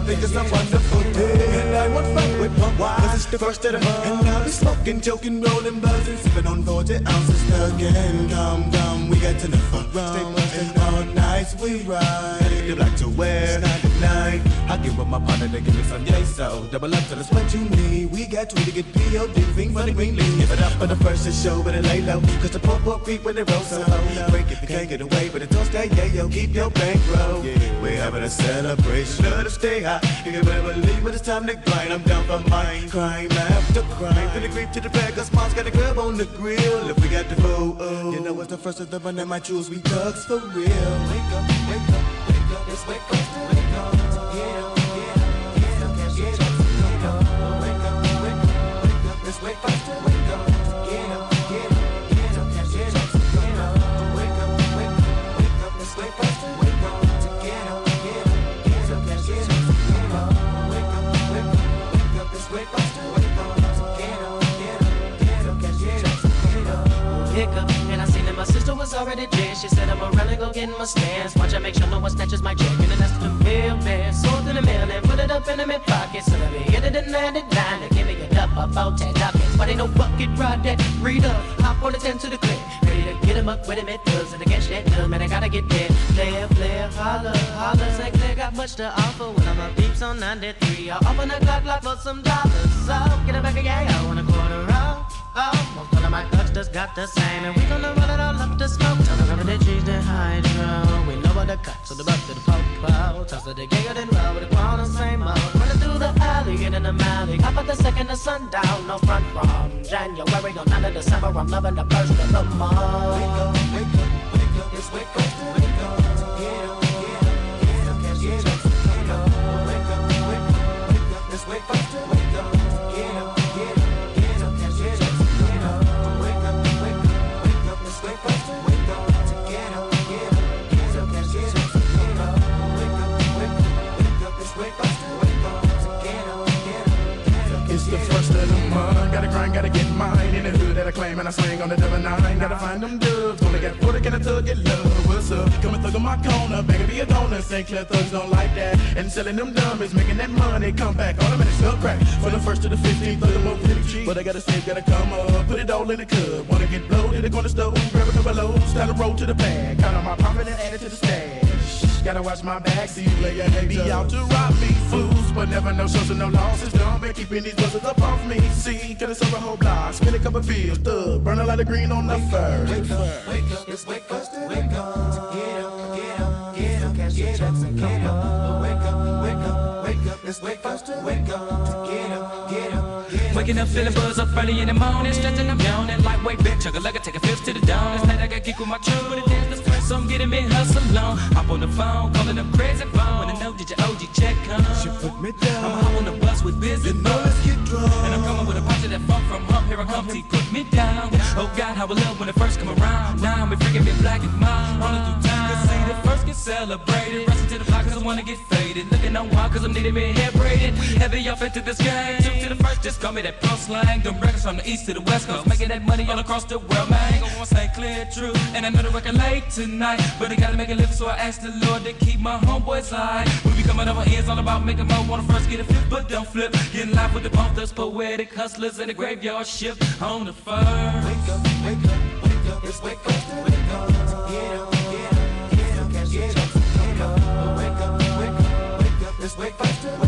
think it's a wonderful day. And I want fun with pump, cause it's the first of the month. And I'll be smoking, joking, rolling, buzzing, sipping on 40 ounces again. Come, we got to the fun. Stay bustin' all night, we ride. They like to wear night. I give up my partner, they give me some yay, so double up till it's what you need. We got 20 to get P.O.D. Fiend for the green leaf. Give it up for the first to show, but it lay low. Cause the poor creep when they roll so low. Break if you can't get away, but it don't stay, yeah, yo, keep your bankroll. We're having a celebration, let us stay high. You can better believe when it's time to grind. I'm down for mine, crime after crime. From the creep to the bag, cause mom's got a grub on the grill. If we got the food, you know it's the first of the run that might choose, we thugs for real. Wake up, wake up, wake up, let's wake up, wake up. Get up, get up, get up, get up, get up. Wake up, wake up, wake up, let's wake up, wake up. Get up, get up, get up, get up, get up. Wake up, wake up, wake up, let's wake up, wake up. Get up, get up, get up, get up, get up. Wake up, wake up, wake up, let's wake up, wake up. Get up, get up, get up, get up, get up. Pick up, and I seen that my sister was already dead. She said I'ma run and go get my stance. Watch I make sure no one snatches my check. And then that's the mailman, sold in the mail and put it up in the mid pocket. So let me hit it in 99 to give me a duck about 10 dockets. But ain't no bucket ride that read up. Hop on the 10 to the clip, ready to get him up with him at thugs. And against that dub, man, I gotta get there. Player, holla, holla. Say Claire got much to offer when I'm up deeps on 93. I'll open a Glock for some dollars. So get it back again, I want a quarter off. Oh, most of my thugs just got the same. And we gonna run it all up the smoke. Tell them over the trees, the hydro. We know what the cut, so the buck to the popo. Toss to the giggle, then roll with the crown and same old. Running through the alley, get in the alley. Hop at the second of sundown, no front from January, no 9 of December. I'm loving the first of the month. Wake up, wake up, wake up, it's wake up, wake up. Get up, get up, get up, get up, get up. Wake up, wake up, wake up, it's wake up, wake up. Get up, get up, get up, get up, get up. Wake up, wake up, wake up, it's wake up, wake up. Get up, get up, get up, get up, get up. Wake up, wake up, wake up, it's wake up, wake up. Get up, get up, get up. It's the first of the month, gotta grind, gotta get mine. In the hood that I claim and I swing on the double nine. Gotta find them dubs, only got 40, can I tug get love? What's up? Come and thug on my corner, beg be a donor. St. Clair thugs don't like that. And selling them dummies, making that money, come back, all the minutes still crack. From the 1st to the 15th, thug them over to the cheap. But I gotta save, gotta come up, put it all in the cup. Wanna get bloated, they go to the stove, grab a couple loads, start to roll to the bag. Count on my profit and add it to the stash. Gotta watch my back, see you player, they be out to rob me. Fools, but never no shows and no losses. Don't be keeping these buzzers up off me. See, could have sold a whole block, spin a couple fields, thug, burn a lot of green on the fur. Wake up, it's wake up, wake up. Get up, get up, get up, cash your checks and get up. Wake up, wake up, wake up, it's wake up, wake up. Get up, get up, get up. Waking up feeling buzz up early in the morning, stretching I'm yawning, lightweight bitch, chugga like I take a fifth to the dawn. This night I got kick with my truck, but it dance the press, so I'm getting me hustle on. Hop on the phone, calling up crazy phone. Wanna know did your OG check come? She put me down. I'm hop on the bus with busy You know let's get drunk. and I'm coming with a punch of that funk from hump. Here I come, T put me down. Oh God, how I love when it first come around. Now I'm freaking me black and mine. All through time, cause see the first get celebrated. Rushing to the block cause I wanna get faded. Looking on wild cause I'm needing me hair braided. Heavy off into this game. Two to the first, just call me that pro slang. Them records from the east to the west coast, making that money all across the world, man. Go on, St. Clair, true. And I know the record late tonight, but I gotta make a living, so I asked the Lord to keep my homeboys high. We be coming over here, it's all about making more. Wanna first get a flip, but don't flip. Getting live with the pump, those poetic hustlers in the graveyard shift on the fur. Wake up, wake up, wake up, it's wake up, wake up. Get up, get up, get up, cash your checks and get up. Wake up, wake up, wake up, it's wake up,